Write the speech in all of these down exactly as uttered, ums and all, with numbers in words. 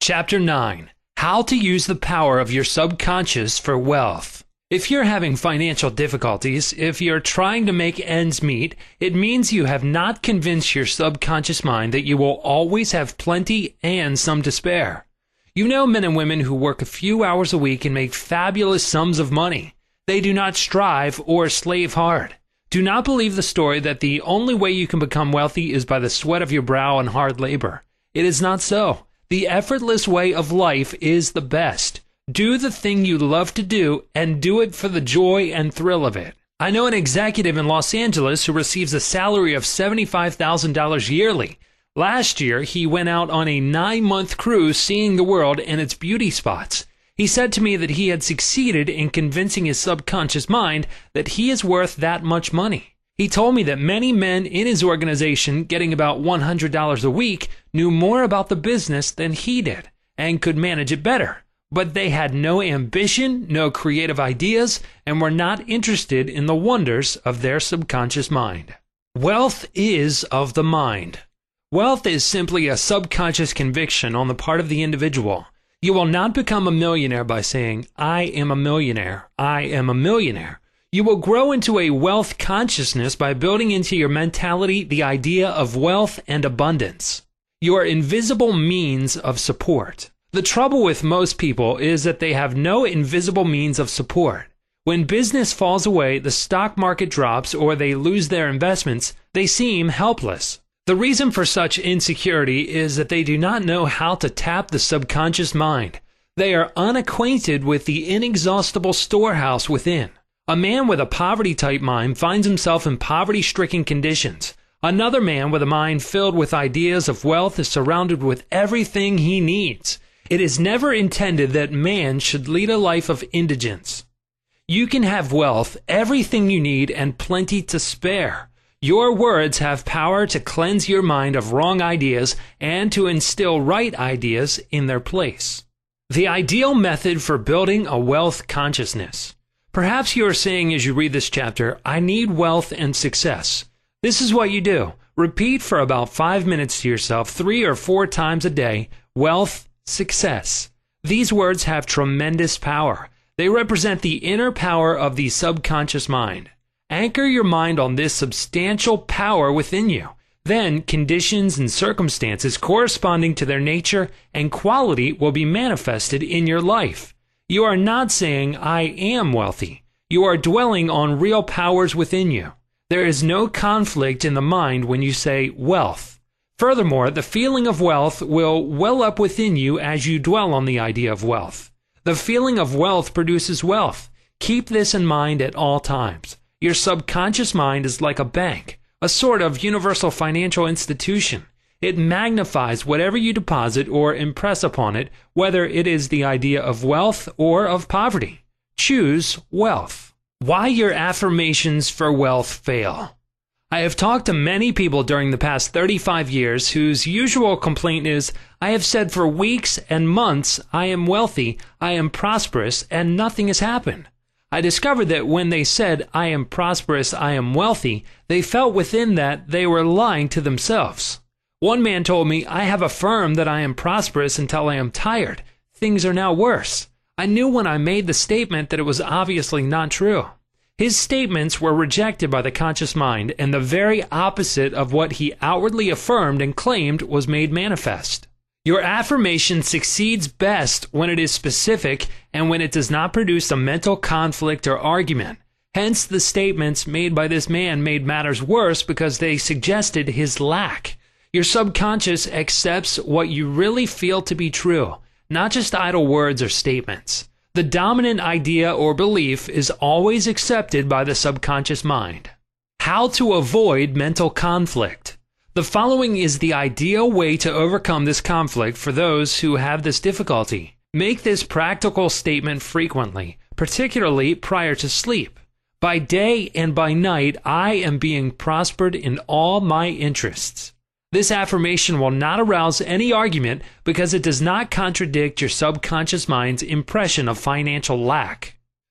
Chapter nine. How to use the power of your subconscious for wealth. If you're having financial difficulties, if you're trying to make ends meet, it means you have not convinced your subconscious mind that you will always have plenty and some to spare. You know men and women who work a few hours a week and make fabulous sums of money. They do not strive or slave hard. Do not believe the story that the only way you can become wealthy is by the sweat of your brow and hard labor. It is not so. The effortless way of life is the best. Do the thing you love to do and do it for the joy and thrill of it. I know an executive in Los Angeles who receives a salary of seventy-five thousand dollars yearly. Last year, he went out on a nine-month cruise seeing the world and its beauty spots. He said to me that he had succeeded in convincing his subconscious mind that he is worth that much money. He told me that many men in his organization, getting about one hundred dollars a week, knew more about the business than he did and could manage it better. But they had no ambition, no creative ideas, and were not interested in the wonders of their subconscious mind. Wealth is of the mind. Wealth is simply a subconscious conviction on the part of the individual. You will not become a millionaire by saying, I am a millionaire, I am a millionaire. You will grow into a wealth consciousness by building into your mentality the idea of wealth and abundance. Your invisible means of support. The trouble with most people is that they have no invisible means of support. When business falls away, the stock market drops, or they lose their investments, they seem helpless. The reason for such insecurity is that they do not know how to tap the subconscious mind. They are unacquainted with the inexhaustible storehouse within. A man with a poverty-type mind finds himself in poverty-stricken conditions. Another man with a mind filled with ideas of wealth is surrounded with everything he needs. It is never intended that man should lead a life of indigence. You can have wealth, everything you need, and plenty to spare. Your words have power to cleanse your mind of wrong ideas and to instill right ideas in their place. The ideal method for building a wealth consciousness. Perhaps you are saying as you read this chapter, I need wealth and success. This is what you do. Repeat for about five minutes to yourself three or four times a day, wealth, success. These words have tremendous power. They represent the inner power of the subconscious mind. Anchor your mind on this substantial power within you. Then conditions and circumstances corresponding to their nature and quality will be manifested in your life. You are not saying, I am wealthy. You are dwelling on real powers within you. There is no conflict in the mind when you say wealth. Furthermore, the feeling of wealth will well up within you as you dwell on the idea of wealth. The feeling of wealth produces wealth. Keep this in mind at all times. Your subconscious mind is like a bank, a sort of universal financial institution. It magnifies whatever you deposit or impress upon it, whether it is the idea of wealth or of poverty. Choose wealth. Why your affirmations for wealth fail. I have talked to many people during the past thirty-five years whose usual complaint is, I have said for weeks and months, I am wealthy, I am prosperous, and nothing has happened. I discovered that when they said, I am prosperous, I am wealthy, they felt within that they were lying to themselves. One man told me, I have affirmed that I am prosperous until I am tired. Things are now worse. I knew when I made the statement that it was obviously not true. His statements were rejected by the conscious mind, and the very opposite of what he outwardly affirmed and claimed was made manifest. Your affirmation succeeds best when it is specific and when it does not produce a mental conflict or argument. Hence, the statements made by this man made matters worse because they suggested his lack. Your subconscious accepts what you really feel to be true, not just idle words or statements. The dominant idea or belief is always accepted by the subconscious mind. How to avoid mental conflict. The following is the ideal way to overcome this conflict for those who have this difficulty. Make this practical statement frequently, particularly prior to sleep. By day and by night, I am being prospered in all my interests. This affirmation will not arouse any argument because it does not contradict your subconscious mind's impression of financial lack.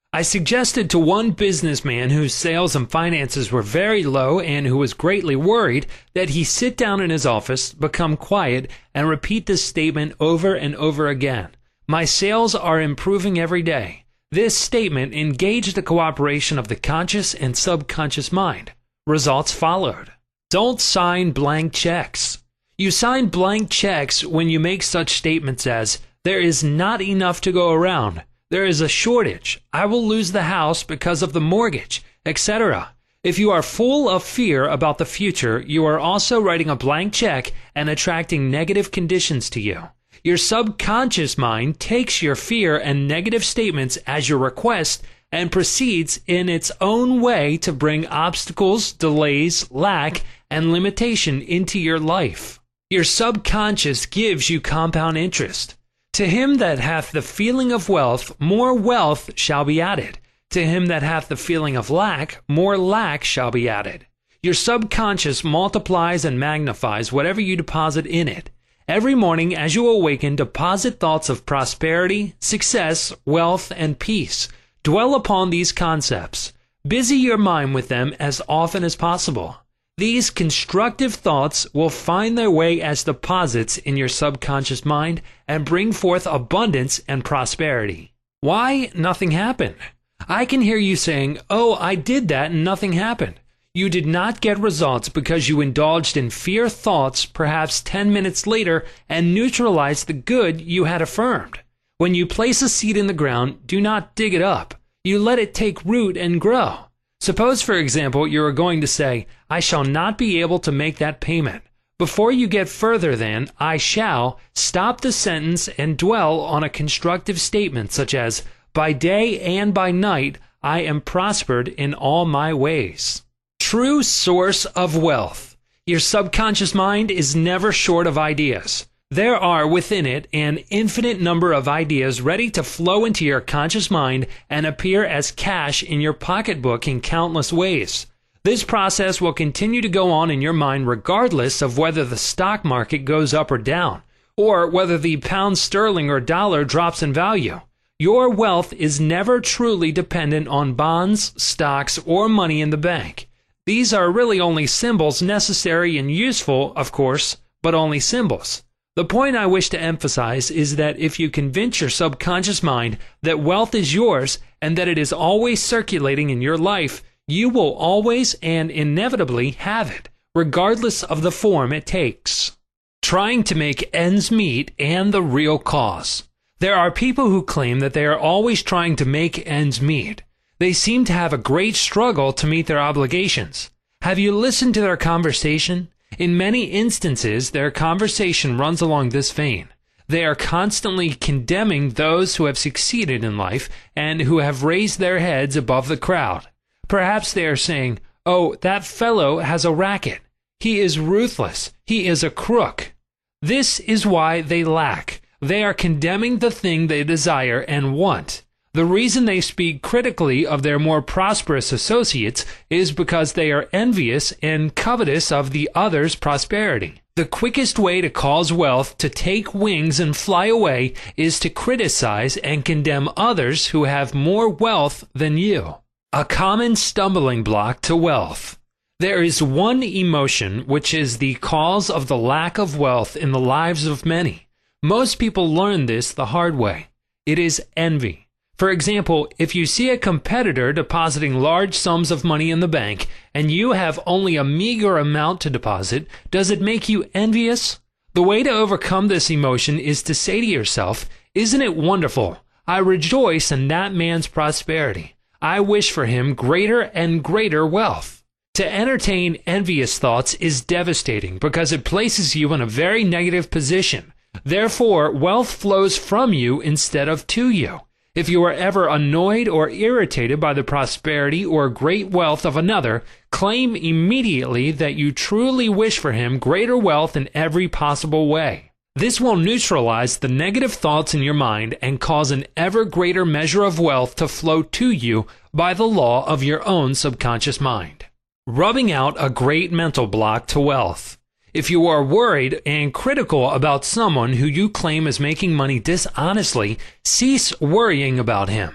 I suggested to one businessman whose sales and finances were very low and who was greatly worried that he sit down in his office, become quiet, and repeat this statement over and over again. My sales are improving every day. This statement engaged the cooperation of the conscious and subconscious mind. Results followed. Don't sign blank checks. You sign blank checks when you make such statements as, there is not enough to go around. There is a shortage. I will lose the house because of the mortgage, et cetera. If you are full of fear about the future, you are also writing a blank check and attracting negative conditions to you. Your subconscious mind takes your fear and negative statements as your request and proceeds in its own way to bring obstacles, delays, lack, and limitation into your life. Your subconscious gives you compound interest. To him that hath the feeling of wealth, more wealth shall be added. To him that hath the feeling of lack, more lack shall be added. Your subconscious multiplies and magnifies whatever you deposit in it. Every morning as you awaken, deposit thoughts of prosperity, success, wealth, and peace. Dwell upon these concepts. Busy your mind with them as often as possible. These constructive thoughts will find their way as deposits in your subconscious mind and bring forth abundance and prosperity. Why nothing happened? I can hear you saying, oh, I did that and nothing happened. You did not get results because you indulged in fear thoughts perhaps ten minutes later and neutralized the good you had affirmed. When you place a seed in the ground, do not dig it up. You let it take root and grow. Suppose, for example, you are going to say, I shall not be able to make that payment. Before you get further than, I shall, stop the sentence and dwell on a constructive statement such as, by day and by night, I am prospered in all my ways. True source of wealth. Your subconscious mind is never short of ideas. There are within it an infinite number of ideas ready to flow into your conscious mind and appear as cash in your pocketbook in countless ways. This process will continue to go on in your mind regardless of whether the stock market goes up or down, or whether the pound sterling or dollar drops in value. Your wealth is never truly dependent on bonds, stocks, or money in the bank. These are really only symbols, necessary and useful, of course, but only symbols. The point I wish to emphasize is that if you convince your subconscious mind that wealth is yours and that it is always circulating in your life, you will always and inevitably have it, regardless of the form it takes. Trying to make ends meet and the real cause. There are people who claim that they are always trying to make ends meet. They seem to have a great struggle to meet their obligations. Have you listened to their conversation? In many instances, their conversation runs along this vein. They are constantly condemning those who have succeeded in life and who have raised their heads above the crowd. Perhaps they are saying, oh, that fellow has a racket. He is ruthless. He is a crook. This is why they lack. They are condemning the thing they desire and want. The reason they speak critically of their more prosperous associates is because they are envious and covetous of the other's prosperity. The quickest way to cause wealth to take wings and fly away is to criticize and condemn others who have more wealth than you. A common stumbling block to wealth. There is one emotion which is the cause of the lack of wealth in the lives of many. Most people learn this the hard way. It is envy. For example, if you see a competitor depositing large sums of money in the bank and you have only a meager amount to deposit, does it make you envious? The way to overcome this emotion is to say to yourself, isn't it wonderful? I rejoice in that man's prosperity. I wish for him greater and greater wealth. To entertain envious thoughts is devastating because it places you in a very negative position. Therefore, wealth flows from you instead of to you. If you are ever annoyed or irritated by the prosperity or great wealth of another, claim immediately that you truly wish for him greater wealth in every possible way. This will neutralize the negative thoughts in your mind and cause an ever greater measure of wealth to flow to you by the law of your own subconscious mind. Rubbing out a great mental block to wealth. If you are worried and critical about someone who you claim is making money dishonestly, cease worrying about him.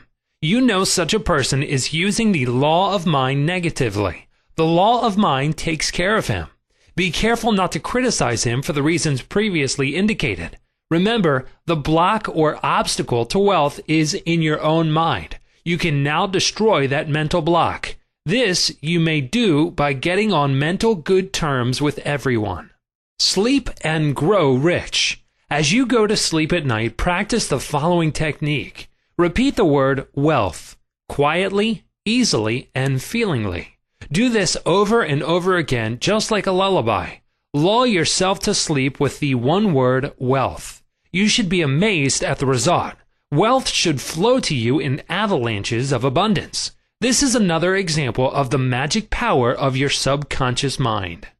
You know such a person is using the law of mind negatively. The law of mind takes care of him. Be careful not to criticize him for the reasons previously indicated. Remember, the block or obstacle to wealth is in your own mind. You can now destroy that mental block. This you may do by getting on mental good terms with everyone. Sleep and grow rich. As you go to sleep at night, practice the following technique. Repeat the word wealth quietly, easily, and feelingly. Do this over and over again, just like a lullaby. Lull yourself to sleep with the one word wealth. You should be amazed at the result. Wealth should flow to you in avalanches of abundance. This is another example of the magic power of your subconscious mind.